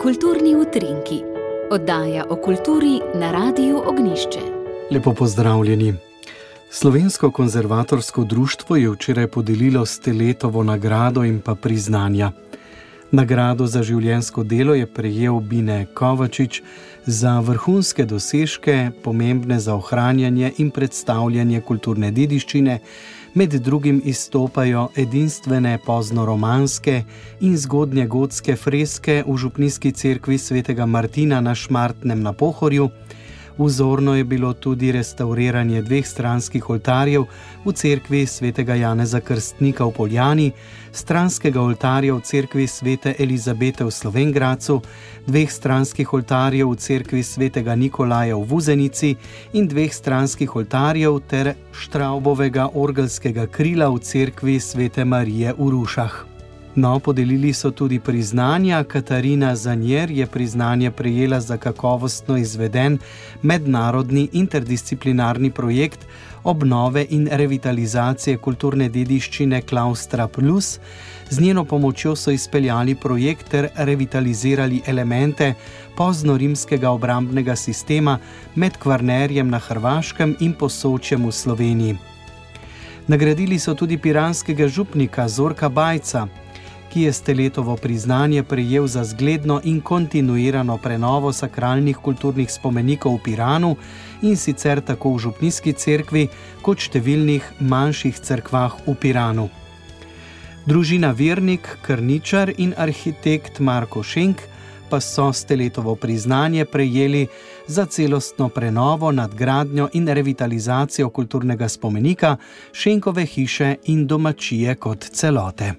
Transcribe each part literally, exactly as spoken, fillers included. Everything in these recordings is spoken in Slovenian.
Kulturni utrinki, oddaja o kulturi na Radiu Ognjišče. Lepo pozdravljeni. Slovensko konzervatorsko društvo je včeraj podelilo Steletovo nagrado in pa priznanja. Nagrado za življenjsko delo je prejel Bine Kovačič za vrhunske dosežke, pomembne za ohranjanje in predstavljanje kulturne dediščine. Med drugim izstopajo edinstvene poznoromanske in zgodnjegotske freske v župnijski cerkvi svetega Martina na Šmartnem na Pohorju. Vzorno je bilo tudi restavriranje dveh stranskih oltarjev v cerkvi svetega Janeza Krstnika v Poljani, stranskega oltarja v cerkvi svete Elizabete v Slovenj Gradcu, dveh stranskih oltarjev v cerkvi svetega Nikolaja v Vuzenici in dveh stranskih oltarjev ter Štravbovega orgelskega krila v cerkvi svete Marije v Rušah. No, podelili so tudi priznanja. Katarina Zanjer je priznanje prejela za kakovostno izveden mednarodni interdisciplinarni projekt obnove in revitalizacije kulturne dediščine Klaustra Plus. Z njeno pomočjo so izpeljali projekt ter revitalizirali elemente poznorimskega obrambnega sistema med Kvarnerjem na Hrvaškem in Posočjem v Sloveniji. Nagradili so tudi piranskega župnika Zorka Bajca, ki je Steletovo priznanje prejel za zgledno in kontinuirano prenovo sakralnih kulturnih spomenikov v Piranu, in sicer tako v župnijski cerkvi kot številnih manjših cerkvah v Piranu. Družina Vernik, krničar in arhitekt Marko Šenk pa so Steletovo priznanje prejeli za celostno prenovo, nadgradnjo in revitalizacijo kulturnega spomenika, Šenkove hiše in domačije kot celote.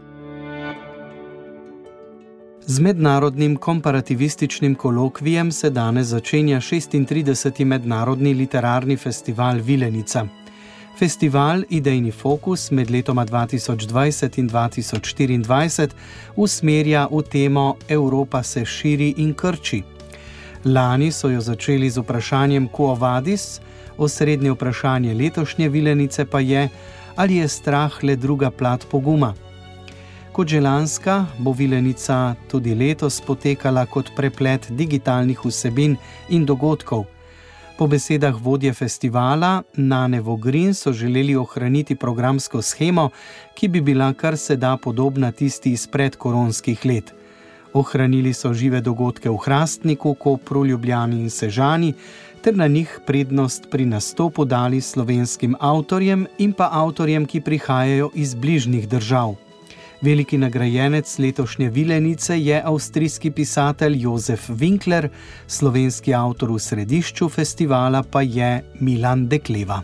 Z mednarodnim komparativističnim kolokvijem se danes začenja šestintrideseti mednarodni literarni festival Vilenica. Festival Idejni fokus med letoma dva tisoč dvajset in dva tisoč štiriindvajset usmerja v temo Evropa se širi in krči. Lani so jo začeli z vprašanjem Quo vadis, osrednje vprašanje letošnje Vilenice pa je, ali je strah le druga plat poguma. Kot že lanska bo Vilenica tudi letos potekala kot preplet digitalnih vsebin in dogodkov. Po besedah vodje festivala Nane Vogrin so želeli ohraniti programsko shemo, ki bi bila kar se da podobna tisti iz predkoronskih let. Ohranili so žive dogodke v Hrastniku, Kopru, Ljubljani in Sežani ter na njih prednost pri nastopu dali slovenskim avtorjem in pa avtorjem, ki prihajajo iz bližnjih držav. Veliki nagrajenec letošnje Vilenice je avstrijski pisatelj Jozef Winkler, slovenski avtor v središču festivala pa je Milan Dekleva.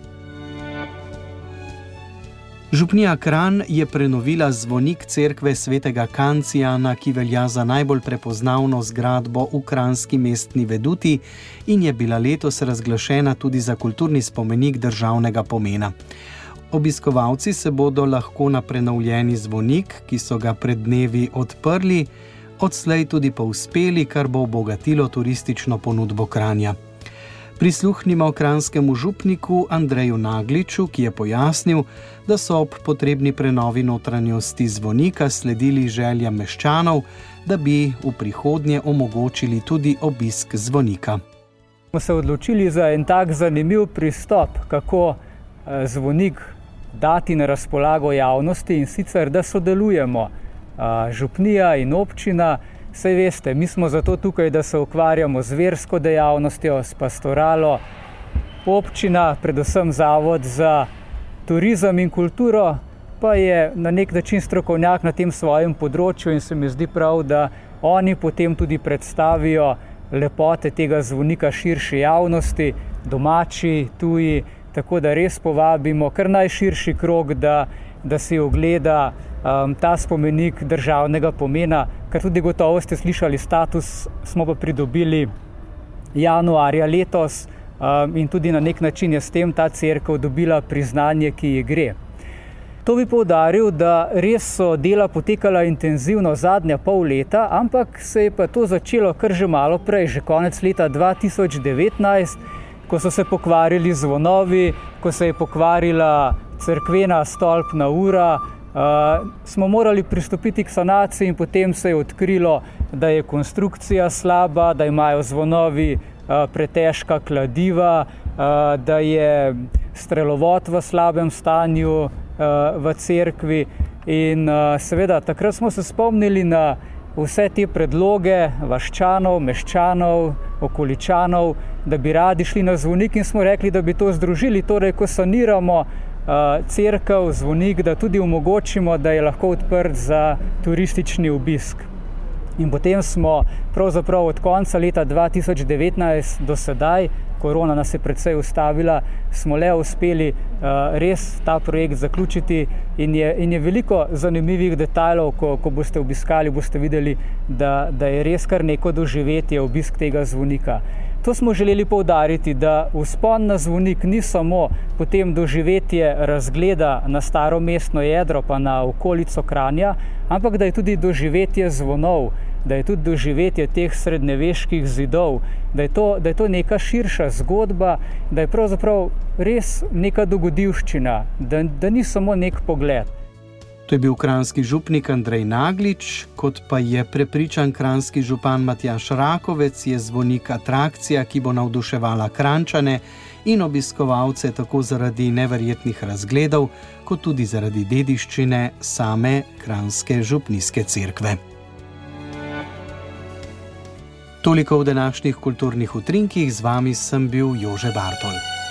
Župnija Kranj je prenovila zvonik cerkve svetega Kancijana, ki velja za najbolj prepoznavno zgradbo v kranjski mestni veduti in je bila letos razglašena tudi za kulturni spomenik državnega pomena. Obiskovalci se bodo lahko na prenovljeni zvonik, ki so ga pred dnevi odprli, odslej tudi povzpeli, kar bo obogatilo turistično ponudbo Kranja. Prisluhnimo kranjskemu župniku Andreju Nagliču, ki je pojasnil, da so ob potrebni prenovi notranjosti zvonika sledili željam meščanov, da bi v prihodnje omogočili tudi obisk zvonika. Smo se odločili za en tak zanimiv pristop, kako zvonik dati na razpolago javnosti, in sicer, da sodelujemo župnija in občina. Saj veste, mi smo zato tukaj, da se ukvarjamo z versko dejavnostjo, s pastoralo. Občina, predvsem Zavod za turizem in kulturo, pa je na nek način strokovnjak na tem svojem področju in se mi zdi prav, da oni potem tudi predstavijo lepote tega zvonika širši javnosti, domači, tuji. Tako da res povabimo kar najširši krog, da, da si ogleda um, ta spomenik državnega pomena, kar tudi gotovo ste slišali, status smo pa pridobili januarja letos um, in tudi na nek način je s tem ta cerkev dobila priznanje, ki ji gre. To bi poudaril, da res so dela potekala intenzivno zadnja pol leta, ampak se je pa to začelo kar že malo prej, že konec leta dva tisoč devetnajst, ko so se pokvarili zvonovi, ko se je pokvarila cerkvena stolpna ura, Uh, smo morali pristopiti k sanaciji in potem se je odkrilo, da je konstrukcija slaba, da imajo zvonovi uh, pretežka kladiva, uh, da je strelovod v slabem stanju uh, v cerkvi in uh, seveda takrat smo se spomnili na vse te predloge vaščanov, meščanov, okoličanov, da bi radi šli na zvonik in smo rekli, da bi to združili, torej ko saniramo cerkev, zvonik, da tudi omogočimo, da je lahko odprt za turistični obisk. In potem smo pravzaprav od konca leta dva tisoč devetnajst do sedaj, korona nas je precej ustavila, smo le uspeli uh, res ta projekt zaključiti in je, in je veliko zanimivih detajlov, ko, ko boste obiskali, boste videli, da, da je res kar neko doživetje obisk tega zvonika. To smo želeli poudariti, da vzpon na zvonik ni samo potem doživetje razgleda na staro mestno jedro pa na okolico Kranja, ampak da je tudi doživetje zvonov, da je tudi doživetje teh srednjeveških zidov, da je to, da je to neka širša zgodba, da je pravzaprav res neka dogodivščina, da, da ni samo nek pogled. To je bil kranjski župnik Andrej Naglič, kot pa je prepričan kranjski župan Matjaž Rakovec, je zvonik atrakcija, ki bo navduševala Kranjčane in obiskovalce tako zaradi neverjetnih razgledov, kot tudi zaradi dediščine same kranjske župnijske cerkve. Toliko v današnjih kulturnih utrinkih, z vami sem bil Jože Bartol.